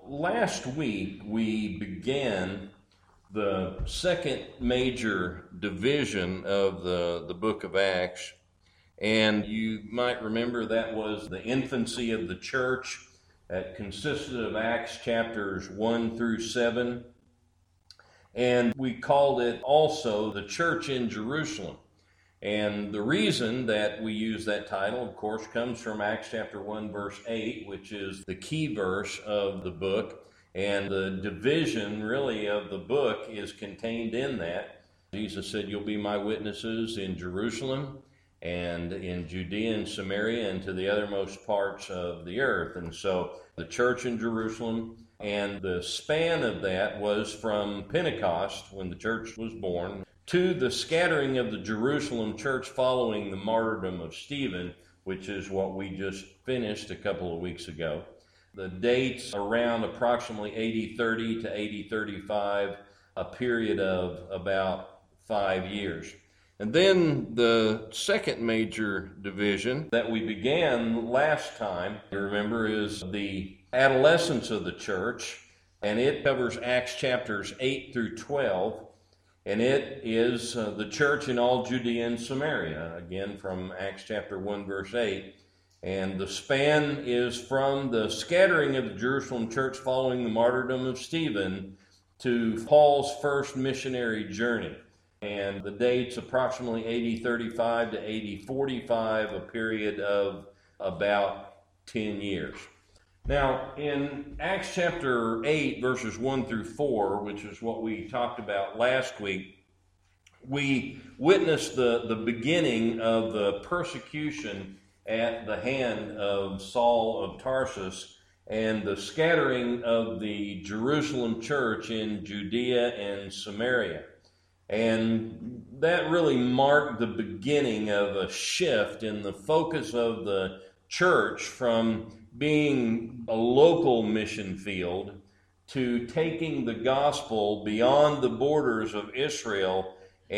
Last week we began the second major division of the book of Acts, and you might remember that was the infancy of the church. That consisted of Acts chapters 1 through 7, and we called it also the church in Jerusalem. And the reason that we use that title, of course, comes from Acts chapter 1, verse 8, which is the key verse of the book. And the division, really, of the book is contained in that. Jesus said, "You'll be my witnesses in Jerusalem and in Judea and Samaria and to the uttermost parts of the earth." And so the church in Jerusalem, and the span of that was from Pentecost, when the church was born, to the scattering of the Jerusalem church following the martyrdom of Stephen, which is what we just finished a couple of weeks ago. The dates around approximately AD 30 to AD 35, a period of about 5 years. And then the second major division that we began last time, you remember, is the adolescence of the church, and it covers Acts chapters 8 through 12. And it is the church in all Judea and Samaria, again from Acts chapter 1, verse 8. And the span is from the scattering of the Jerusalem church following the martyrdom of Stephen to Paul's first missionary journey. And the date's approximately AD 35 to AD 45, a period of about 10 years. Now, in Acts chapter 8, verses 1 through 4, which is what we talked about last week, we witnessed the beginning of the persecution at the hand of Saul of Tarsus and the scattering of the Jerusalem church in Judea and Samaria. And that really marked the beginning of a shift in the focus of the church from being a local mission field to taking the gospel beyond the borders of Israel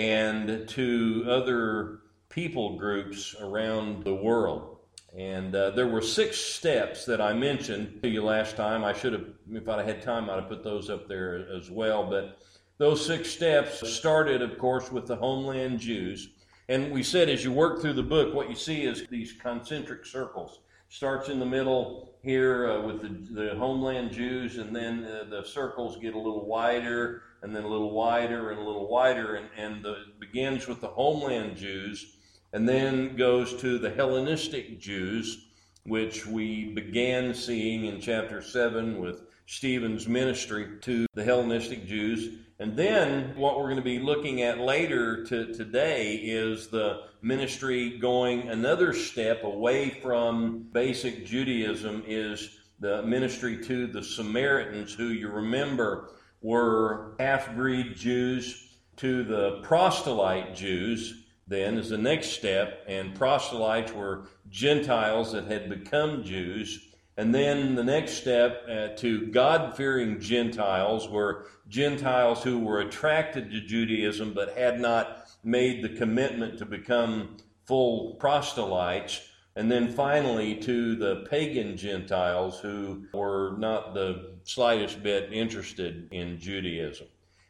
and to other people groups around the world. And there were 6 steps that I mentioned to you last time. I should have, if I'd had time, I'd have put those up there as well. But those 6 steps started, of course, with the homeland Jews. And we said as you work through the book, what you see is these concentric circles. Starts in the middle here with the homeland Jews, and then the circles get a little wider, and then a little wider, and a little wider, and begins with the homeland Jews, and then goes to the Hellenistic Jews, which we began seeing in chapter 7 with Stephen's ministry to the Hellenistic Jews. And then what we're going to be looking at later today is the ministry going another step away from basic Judaism, is the ministry to the Samaritans, who you remember were half-breed Jews, to the proselyte Jews then is the next step, and proselytes were Gentiles that had become Jews. And then the next step to God-fearing Gentiles were Gentiles who were attracted to Judaism but had not made the commitment to become full proselytes. And then finally to the pagan Gentiles who were not the slightest bit interested in Judaism.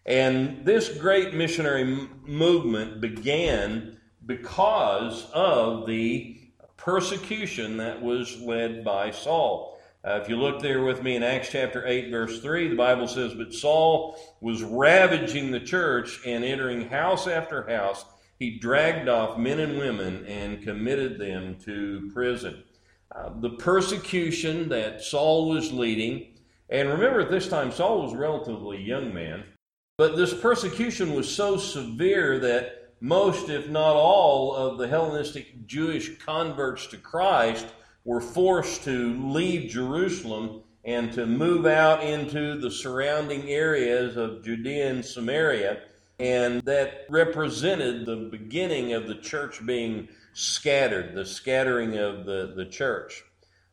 And this great missionary movement began because of the persecution that was led by Saul. If you look there with me in Acts chapter 8, verse 3, the Bible says, "But Saul was ravaging the church and entering house after house. He dragged off men and women and committed them to prison." The persecution that Saul was leading, and remember at this time Saul was a relatively young man, but this persecution was so severe that most, if not all, of the Hellenistic Jewish converts to Christ were forced to leave Jerusalem and to move out into the surrounding areas of Judea and Samaria. And that represented the beginning of the church being scattered, the scattering of the church.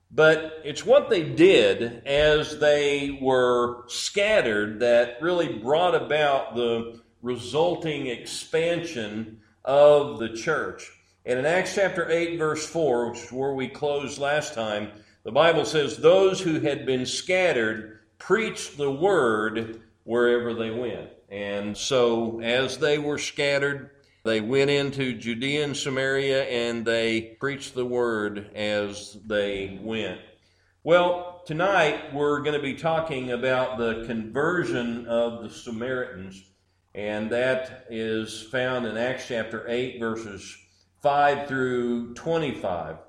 But it's what they did as they were scattered that really brought about the resulting expansion of the church. And in Acts chapter 8, verse 4, which is where we closed last time, the Bible says, "Those who had been scattered preached the word wherever they went. And so as they were scattered, they went into Judea and Samaria, and they preached the word as they went. Well, tonight we're going to be talking about the conversion of the Samaritans, and that is found in Acts chapter 8, verses 5 through 25.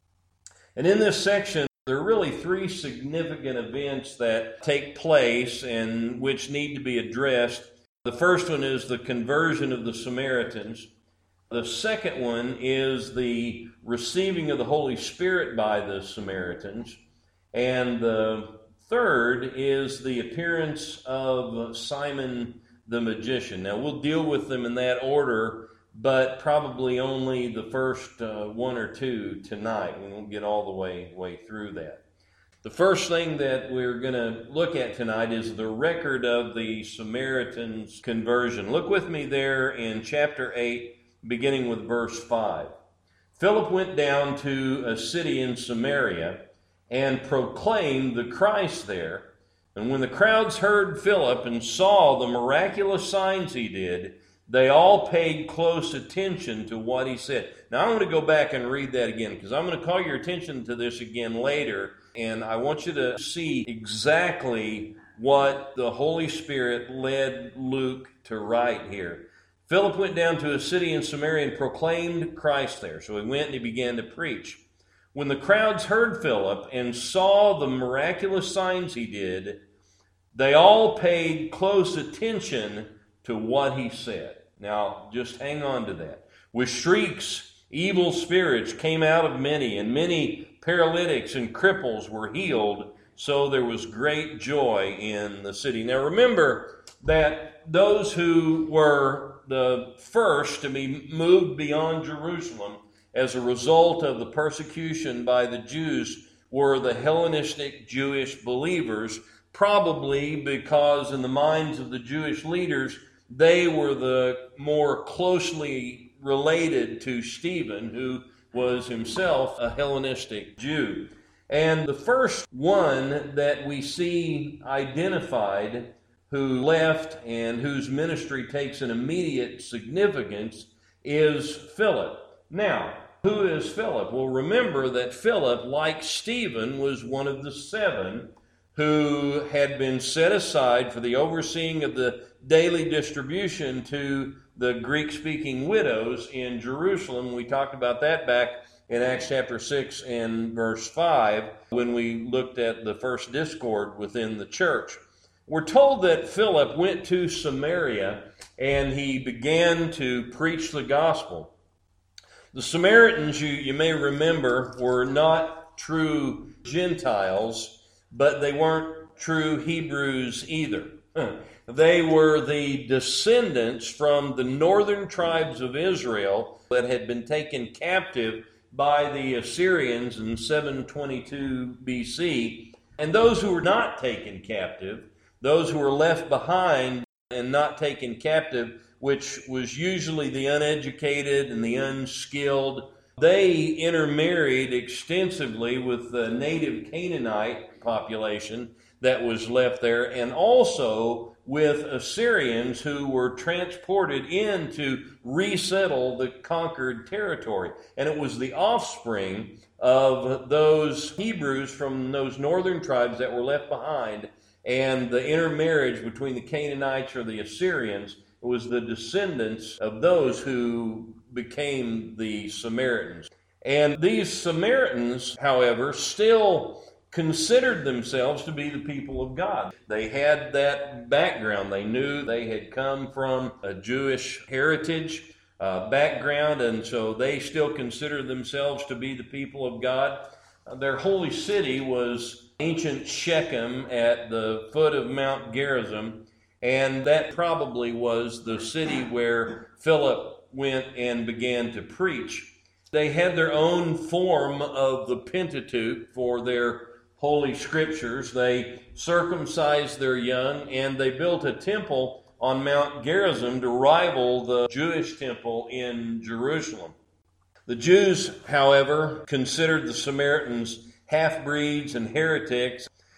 And in this section, there are really three significant events that take place and which need to be addressed. The first one is the conversion of the Samaritans. The second one is the receiving of the Holy Spirit by the Samaritans. And the third is the appearance of Simon the magician. Now, we'll deal with them in that order, but probably only the first one or two tonight. We won't get all the way through that. The first thing that we're going to look at tonight is the record of the Samaritans' conversion. Look with me there in chapter 8, beginning with verse 5. Philip went down to a city in Samaria and proclaimed the Christ there. And when the crowds heard Philip and saw the miraculous signs he did, they all paid close attention to what he said. Now, I want to go back and read that again, because I'm going to call your attention to this again later, and I want you to see exactly what the Holy Spirit led Luke to write here. Philip went down to a city in Samaria and proclaimed Christ there. So he went and he began to preach. When the crowds heard Philip and saw the miraculous signs he did, they all paid close attention to what he said. Now, just hang on to that. With shrieks, evil spirits came out of many, and many paralytics and cripples were healed, so there was great joy in the city. Now, remember that those who were the first to be moved beyond Jerusalem as a result of the persecution by the Jews were the Hellenistic Jewish believers, probably because in the minds of the Jewish leaders, they were the more closely related to Stephen, who was himself a Hellenistic Jew. And the first one that we see identified who left and whose ministry takes an immediate significance is Philip. Now, who is Philip? Well, remember that Philip, like Stephen, was one of the 7 who had been set aside for the overseeing of the daily distribution to the Greek-speaking widows in Jerusalem. We talked about that back in Acts chapter 6 and verse 5 when we looked at the first discord within the church. We're told that Philip went to Samaria and he began to preach the gospel. The Samaritans, you may remember, were not true Gentiles, but they weren't true Hebrews either. They were the descendants from the northern tribes of Israel that had been taken captive by the Assyrians in 722 BC. And those who were not taken captive, those who were left behind and not taken captive, which was usually the uneducated and the unskilled, they intermarried extensively with the native Canaanite population that was left there, and also with Assyrians who were transported in to resettle the conquered territory. And it was the offspring of those Hebrews from those northern tribes that were left behind, and the intermarriage between the Canaanites or the Assyrians was the descendants of those who became the Samaritans. And these Samaritans, however, still considered themselves to be the people of God. They had that background. They knew they had come from a Jewish heritage background, and so they still considered themselves to be the people of God. Their holy city was ancient Shechem at the foot of Mount Gerizim, and that probably was the city where Philip went and began to preach. They had their own form of the Pentateuch for their holy scriptures. They circumcised their young, and they built a temple on Mount Gerizim to rival the Jewish temple in Jerusalem. The Jews, however, considered the Samaritans half-breeds and heretics.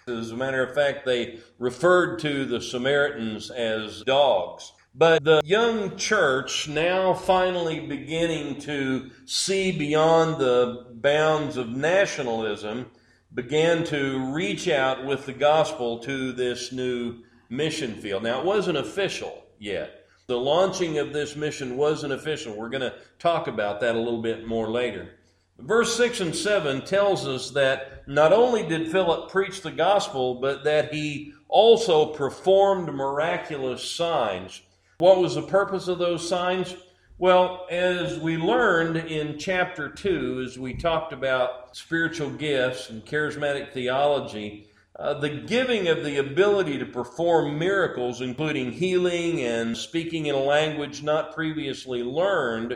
As a matter of fact, they referred to the Samaritans as dogs. But the young church, now finally beginning to see beyond the bounds of nationalism, began to reach out with the gospel to this new mission field. Now, it wasn't official yet. The launching of this mission wasn't official. We're going to talk about that a little bit more later. Verse 6 and 7 tells us that not only did Philip preach the gospel, but that he also performed miraculous signs. What was the purpose of those signs? Well, as we learned in chapter 2, as we talked about spiritual gifts and charismatic theology, the giving of the ability to perform miracles, including healing and speaking in a language not previously learned,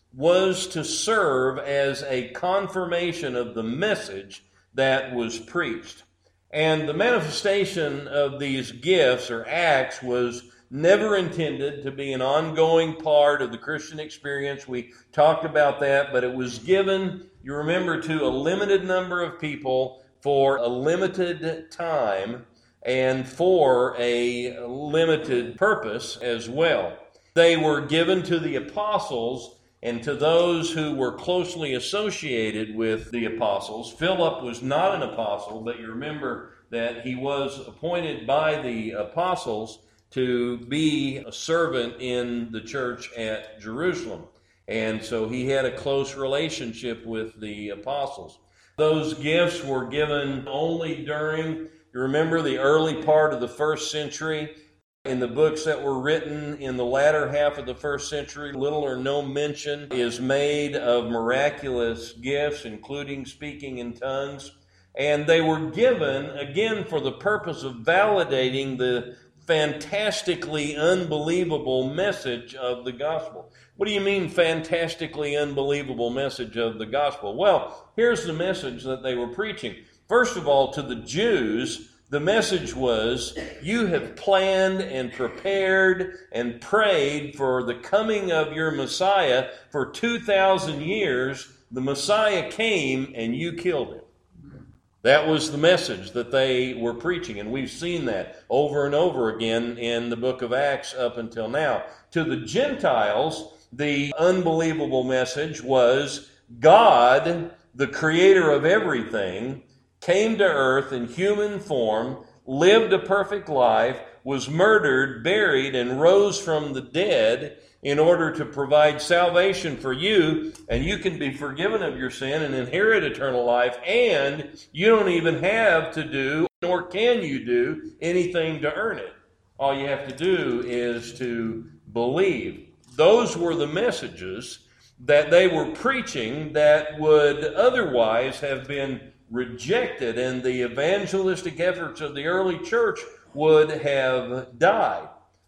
was to serve as a confirmation of the message that was preached. And the manifestation of these gifts or acts was never intended to be an ongoing part of the Christian experience. We talked about that, but it was given, you remember, to a limited number of people for a limited time and for a limited purpose as well. They were given to the apostles and to those who were closely associated with the apostles. Philip was not an apostle, but you remember that he was appointed by the apostles to be a servant in the church at Jerusalem. And so he had a close relationship with the apostles. Those gifts were given only during, you remember, the early part of the first century. In the books that were written in the latter half of the first century, little or no mention is made of miraculous gifts, including speaking in tongues. And they were given, again, for the purpose of validating the fantastically unbelievable message of the gospel. What do you mean, fantastically unbelievable message of the gospel? Well, here's the message that they were preaching. First of all, to the Jews, the message was, you have planned and prepared and prayed for the coming of your Messiah for 2,000 years. The Messiah came and you killed him. That was the message that they were preaching, and we've seen that over and over again in the book of Acts up until now. To the Gentiles, the unbelievable message was God, the creator of everything, came to earth in human form, lived a perfect life, was murdered, buried, and rose from the dead in order to provide salvation for you, and you can be forgiven of your sin and inherit eternal life, and you don't even have to do, nor can you do, anything to earn it. All you have to do is to believe. Those were the messages that they were preaching that would otherwise have been rejected, and the evangelistic efforts of the early church would have died.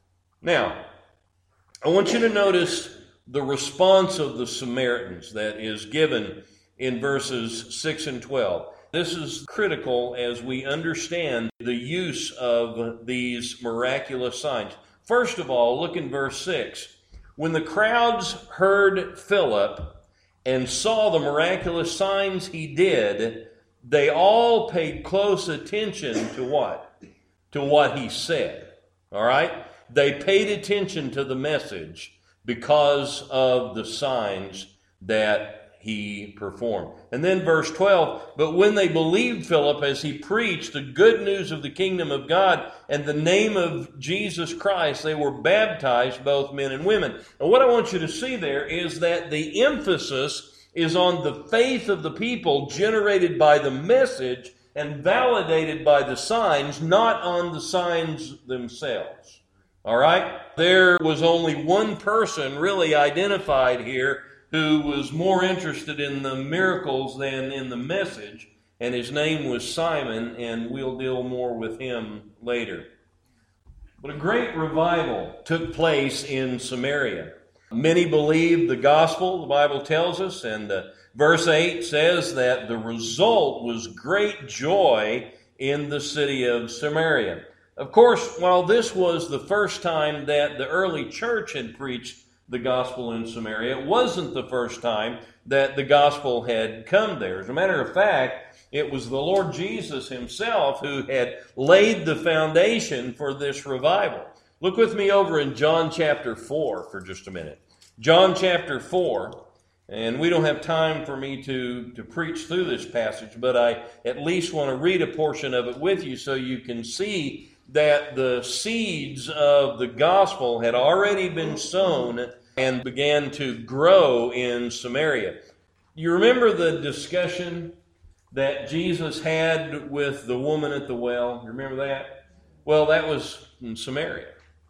Now, I want you to notice the response of the Samaritans that is given in verses 6 and 12. This is critical as we understand the use of these miraculous signs. First of all, look in verse 6. When the crowds heard Philip and saw the miraculous signs he did, they all paid close attention to what? To what he said. All right? They paid attention to the message because of the signs that he performed. And then verse 12, but when they believed Philip as he preached the good news of the kingdom of God and the name of Jesus Christ, they were baptized, both men and women. And what I want you to see there is that the emphasis is on the faith of the people generated by the message and validated by the signs, not on the signs themselves. All right? There was only one person really identified here who was more interested in the miracles than in the message, and his name was Simon, and we'll deal more with him later. But a great revival took place in Samaria. Many believed the gospel, the Bible tells us, and verse 8 says that the result was great joy in the city of Samaria. Of course, while this was the first time that the early church had preached the gospel in Samaria, it wasn't the first time that the gospel had come there. As a matter of fact, It was the Lord Jesus himself who had laid the foundation for this revival. Look with me over in John chapter 4 for just a minute. John chapter 4, and we don't have time for me to preach through this passage, but I at least want to read a portion of it with you so you can see that the seeds of the gospel had already been sown and began to grow in Samaria. You remember the discussion that Jesus had with the woman at the well? You remember that? Well, that was in Samaria.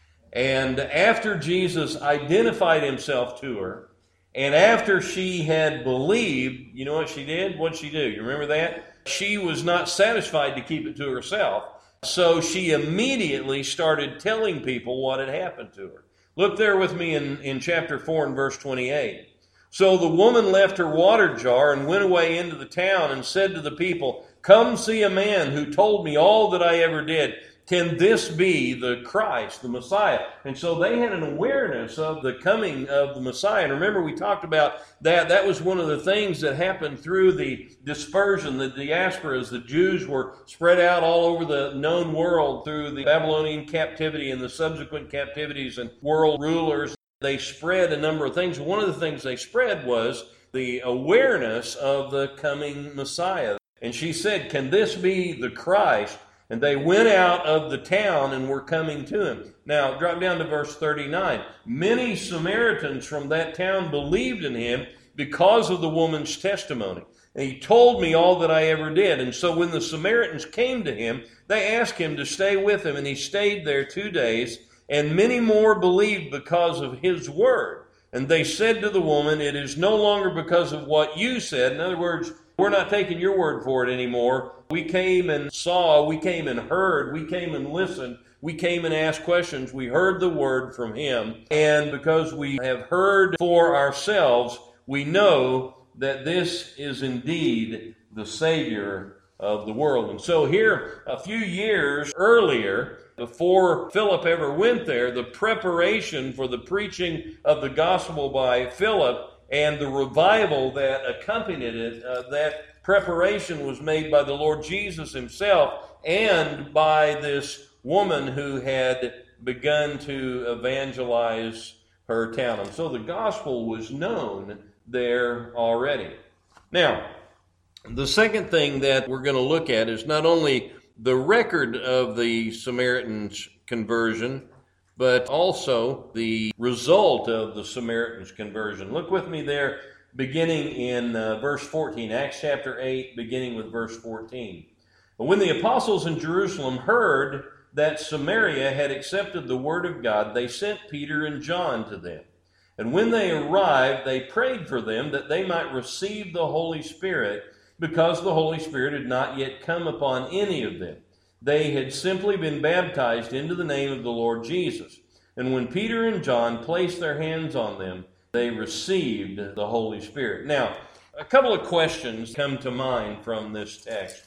And after Jesus identified himself to her, and after she had believed, you know what she did? What'd she do? You remember that? She was not satisfied to keep it to herself. So she immediately started telling people what had happened to her. Look there with me in chapter 4 and verse 28. So the woman left her water jar and went away into the town and said to the people, "Come see a man who told me all that I ever did. Can this be the Christ, the Messiah?" And so they had an awareness of the coming of the Messiah. And remember, we talked about that. That was one of the things that happened through the dispersion, the diaspora, as the Jews were spread out all over the known world through the Babylonian captivity and the subsequent captivities and world rulers. They spread a number of things. One of the things they spread was the awareness of the coming Messiah. And she said, "Can this be the Christ?" And they went out of the town and were coming to him. Now, drop down to verse 39. Many Samaritans from that town believed in him because of the woman's testimony. And he told me all that I ever did. And so when the Samaritans came to him, they asked him to stay with them. And he stayed there 2 days. And many more believed because of his word. And they said to the woman, "It is no longer because of what you said." In other words, we're not taking your word for it anymore. We came and saw, we came and heard, we came and listened, we came and asked questions. We heard the word from him. And because we have heard for ourselves, we know that this is indeed the Savior of the world. And so here, a few years earlier, before Philip ever went there, the preparation for the preaching of the gospel by Philip and the revival that accompanied it, that preparation was made by the Lord Jesus himself and by this woman who had begun to evangelize her town. And so the gospel was known there already. Now, the second thing that we're going to look at is not only the record of the Samaritan's conversion, but also the result of the Samaritan's conversion. Look with me there, beginning in verse 14, Acts chapter 8, beginning with verse 14. But when the apostles in Jerusalem heard that Samaria had accepted the word of God, they sent Peter and John to them. And when they arrived, they prayed for them that they might receive the Holy Spirit, because the Holy Spirit had not yet come upon any of them. They had simply been baptized into the name of the Lord Jesus. And when Peter and John placed their hands on them, they received the Holy Spirit. Now, a couple of questions come to mind from this text.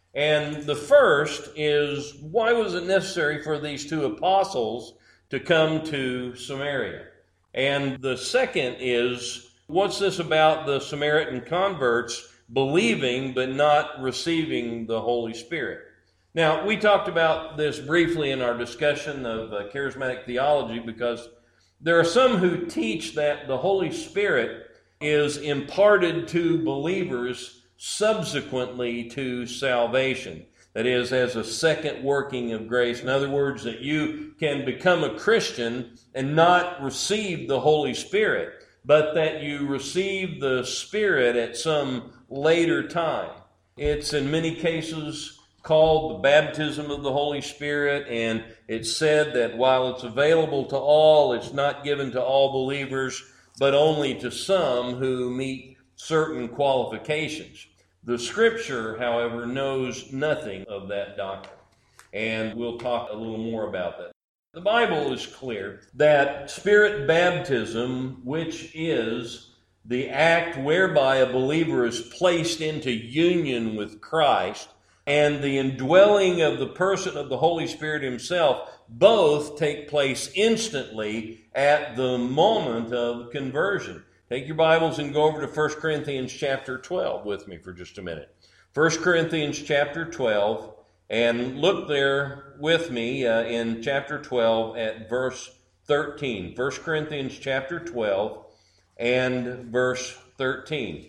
And the first is, why was it necessary for these two apostles to come to Samaria? And the second is, what's this about the Samaritan converts believing but not receiving the Holy Spirit? Now, we talked about this briefly in our discussion of charismatic theology, because there are some who teach that the Holy Spirit is imparted to believers subsequently to salvation. That is, as a second working of grace. In other words, that you can become a Christian and not receive the Holy Spirit, but that you receive the Spirit at some later time. It's in many cases called the baptism of the Holy Spirit, and it's said that while it's available to all, it's not given to all believers, but only to some who meet certain qualifications. The Scripture, however, knows nothing of that doctrine, and we'll talk a little more about that. The Bible is clear that Spirit baptism, which is the act whereby a believer is placed into union with Christ, and the indwelling of the person of the Holy Spirit himself, both take place instantly at the moment of conversion. Take your Bibles and go over to 1 Corinthians chapter 12 with me for just a minute. 1 Corinthians chapter 12, and look there with me in chapter 12 at verse 13. 1 Corinthians chapter 12 and verse 13.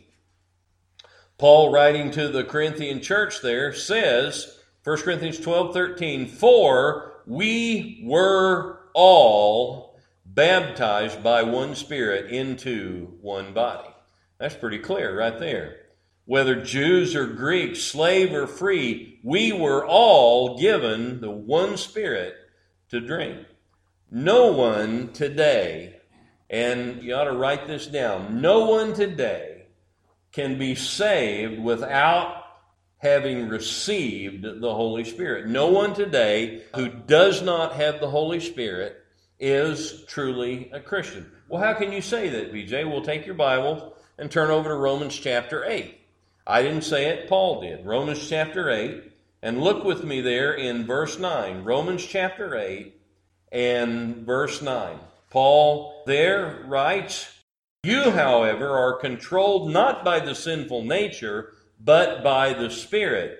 Paul, writing to the Corinthian church there, says, 1 Corinthians 12:13, "For we were all baptized by one Spirit into one body." That's pretty clear right there. Whether Jews or Greeks, slave or free, we were all given the one Spirit to drink. No one today, and you ought to write this down, no one today can be saved without having received the Holy Spirit. No one today who does not have the Holy Spirit is truly a Christian. Well, how can you say that, BJ? Well, take your Bible and turn over to Romans chapter 8. I didn't say it, Paul did. Romans chapter 8, and look with me there in verse 9. Romans chapter 8 and verse 9. Paul there writes, "You, however, are controlled not by the sinful nature, but by the Spirit,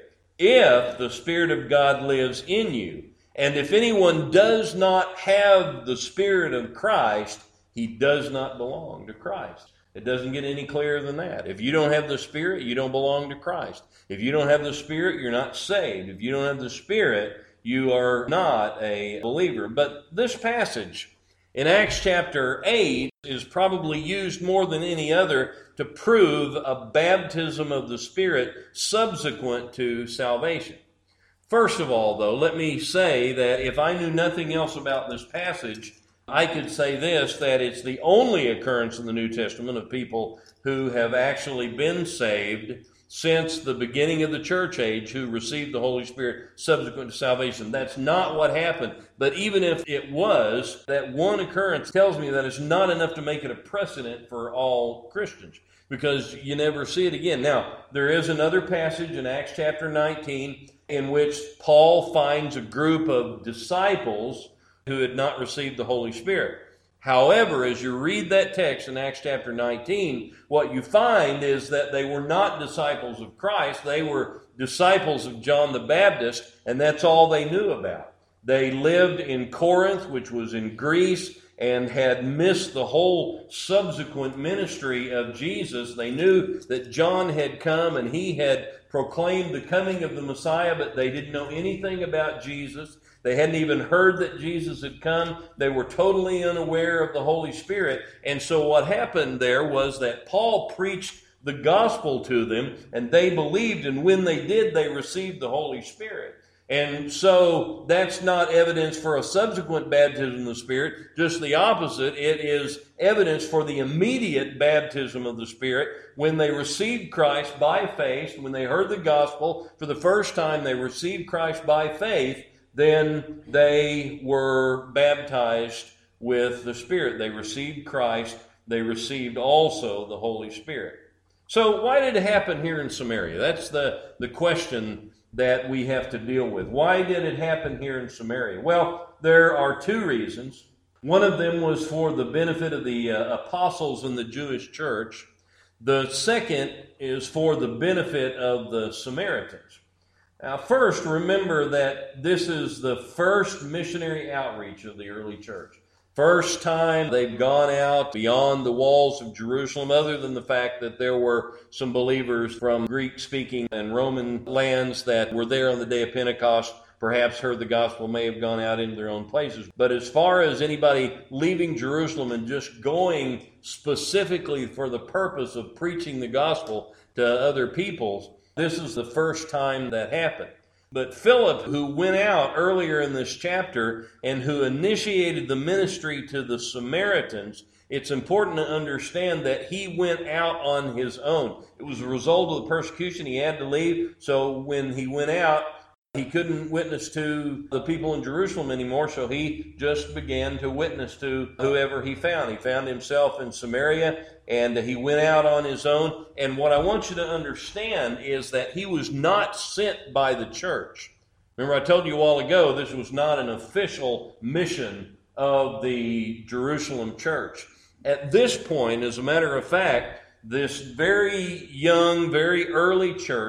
if the Spirit of God lives in you. And if anyone does not have the Spirit of Christ, he does not belong to Christ." It doesn't get any clearer than that. If you don't have the Spirit, you don't belong to Christ. If you don't have the Spirit, you're not saved. If you don't have the Spirit, you are not a believer. But this passage in Acts chapter 8 is probably used more than any other to prove a baptism of the Spirit subsequent to salvation. First of all, though, let me say that if I knew nothing else about this passage, I could say this, that it's the only occurrence in the New Testament of people who have actually been saved since the beginning of the church age who received the Holy Spirit subsequent to salvation. That's not what happened. But even if it was, that one occurrence tells me that it's not enough to make it a precedent for all Christians, because you never see it again. Now, there is another passage in Acts chapter 19 in which Paul finds a group of disciples who had not received the Holy Spirit. However, as you read that text in Acts chapter 19, what you find is that they were not disciples of Christ. They were disciples of John the Baptist, and that's all they knew about. They lived in Corinth, which was in Greece, and had missed the whole subsequent ministry of Jesus. They knew that John had come and he had proclaimed the coming of the Messiah, but they didn't know anything about Jesus. They hadn't even heard that Jesus had come. They were totally unaware of the Holy Spirit. And so what happened there was that Paul preached the gospel to them, and they believed, and when they did, they received the Holy Spirit. And so that's not evidence for a subsequent baptism of the Spirit, just the opposite. It is evidence for the immediate baptism of the Spirit when they received Christ by faith. When they heard the gospel for the first time, they received Christ by faith. Then they were baptized with the Spirit. They received Christ. They received also the Holy Spirit. So why did it happen here in Samaria? That's the question that we have to deal with. Why did it happen here in Samaria? Well, there are two reasons. One of them was for the benefit of the apostles in the Jewish church. The second is for the benefit of the Samaritans. Now, first, remember that this is the first missionary outreach of the early church. First time they've gone out beyond the walls of Jerusalem, other than the fact that there were some believers from Greek-speaking and Roman lands that were there on the day of Pentecost, perhaps heard the gospel, may have gone out into their own places. But as far as anybody leaving Jerusalem and just going specifically for the purpose of preaching the gospel to other peoples, this is the first time that happened. But Philip, who went out earlier in this chapter and who initiated the ministry to the Samaritans, it's important to understand that he went out on his own. It was a result of the persecution. He had to leave. So when he went out, he couldn't witness to the people in Jerusalem anymore, so he just began to witness to whoever he found. He found himself in Samaria, and he went out on his own. And what I want you to understand is that he was not sent by the church. Remember, I told you a while ago, this was not an official mission of the Jerusalem church. At this point, as a matter of fact, this very young, very early church,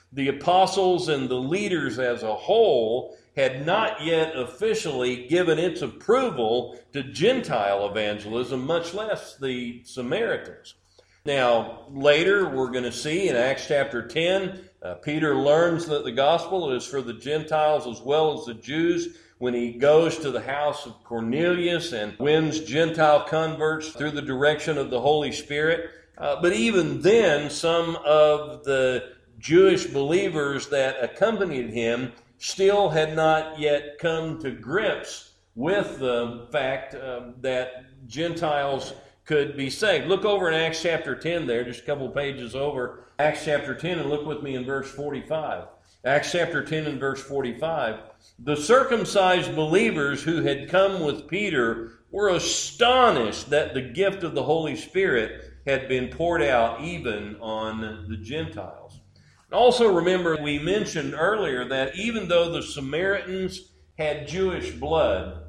the apostles and the leaders as a whole had not yet officially given its approval to Gentile evangelism, much less the Samaritans. Now, later we're going to see in Acts chapter 10, Peter learns that the gospel is for the Gentiles as well as the Jews when he goes to the house of Cornelius and wins Gentile converts through the direction of the Holy Spirit. But even then, some of the Jewish believers that accompanied him still had not yet come to grips with the fact that Gentiles could be saved. Look over in Acts chapter 10 there, just a couple pages over. Acts chapter 10, and look with me in verse 45. Acts chapter 10 and verse 45. The circumcised believers who had come with Peter were astonished that the gift of the Holy Spirit had been poured out even on the Gentiles. And also remember, we mentioned earlier that even though the Samaritans had Jewish blood,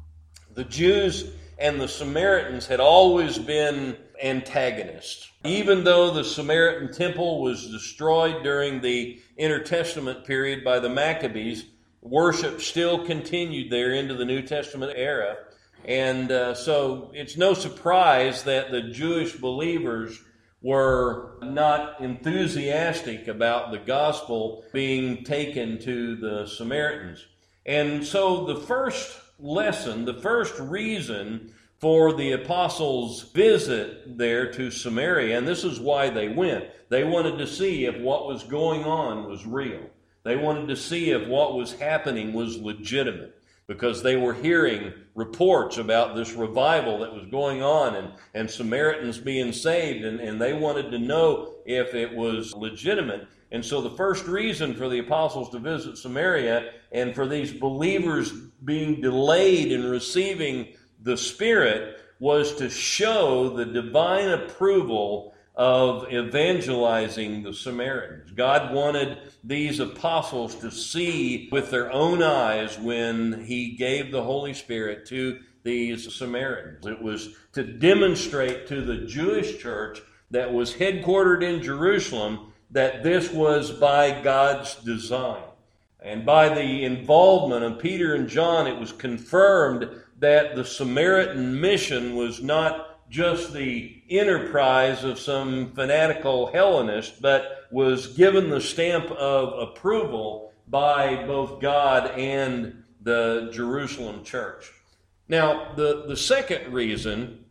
the Jews and the Samaritans had always been antagonists. Even though the Samaritan temple was destroyed during the intertestament period by the Maccabees, worship still continued there into the New Testament era. And so it's no surprise that the Jewish believers were not enthusiastic about the gospel being taken to the Samaritans. And so the first lesson, the first reason for the apostles' visit there to Samaria, and this is why they went. They wanted to see if what was going on was real. They wanted to see if what was happening was legitimate, because they were hearing reports about this revival that was going on and Samaritans being saved, and they wanted to know if it was legitimate. And so the first reason for the apostles to visit Samaria and for these believers being delayed in receiving the Spirit was to show the divine approval of evangelizing the Samaritans. God wanted these apostles to see with their own eyes when He gave the Holy Spirit to these Samaritans. It was to demonstrate to the Jewish church that was headquartered in Jerusalem that this was by God's design. And by the involvement of Peter and John, it was confirmed that the Samaritan mission was not just the enterprise of some fanatical Hellenist, but was given the stamp of approval by both God and the Jerusalem church. Now, the second reason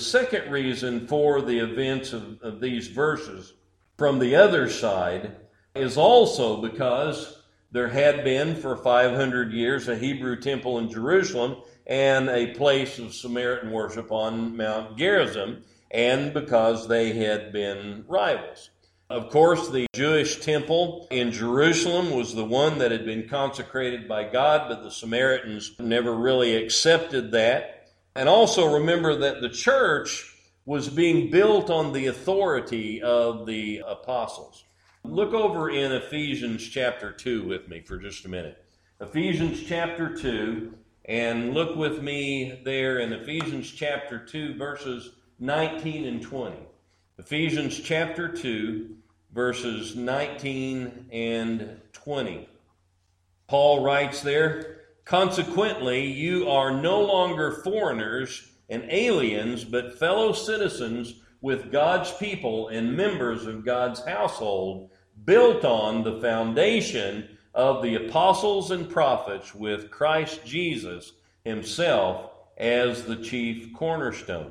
for the events of these verses from the other side is also because there had been for 500 years a Hebrew temple in Jerusalem and a place of Samaritan worship on Mount Gerizim, and because they had been rivals. Of course, the Jewish temple in Jerusalem was the one that had been consecrated by God, but the Samaritans never really accepted that. And also remember that the church was being built on the authority of the apostles. Look over in Ephesians chapter 2 with me for just a minute. Ephesians chapter 2, and look with me there in Ephesians chapter 2, verses 19 and 20. Ephesians chapter 2, verses 19 and 20. Paul writes there, "Consequently, you are no longer foreigners and aliens, but fellow citizens with God's people and members of God's household, built on the foundation of the apostles and prophets, with Christ Jesus Himself as the chief cornerstone."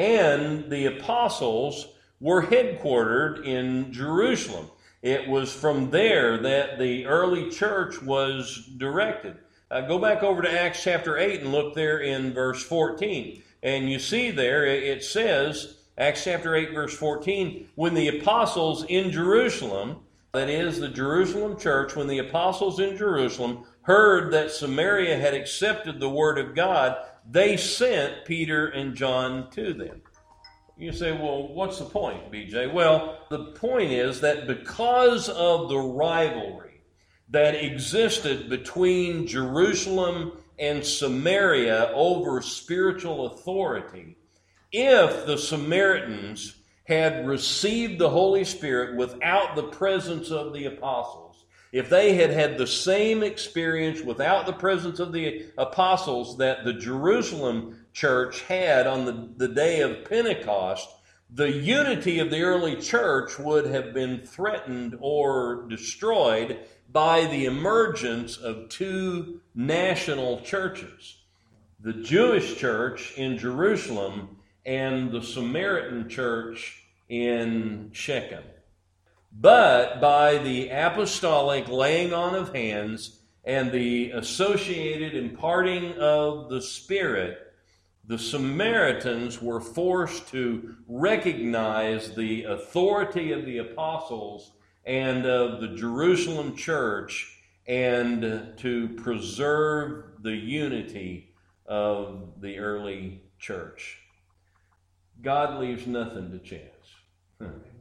And the apostles were headquartered in Jerusalem. It was from there that the early church was directed. Go back over to Acts chapter 8 and look there in verse 14. And you see there, it says, Acts chapter 8, verse 14, when the apostles in Jerusalem, that is the Jerusalem church, when the apostles in Jerusalem heard that Samaria had accepted the word of God, they sent Peter and John to them. You say, well, what's the point, BJ? Well, the point is that because of the rivalry that existed between Jerusalem and Samaria over spiritual authority, if the Samaritans had received the Holy Spirit without the presence of the apostles, if they had had the same experience without the presence of the apostles that the Jerusalem church had on the day of Pentecost, the unity of the early church would have been threatened or destroyed by the emergence of two national churches, the Jewish church in Jerusalem and the Samaritan church in Shechem. But by the apostolic laying on of hands and the associated imparting of the Spirit, the Samaritans were forced to recognize the authority of the apostles and of the Jerusalem church and to preserve the unity of the early church. God leaves nothing to chance.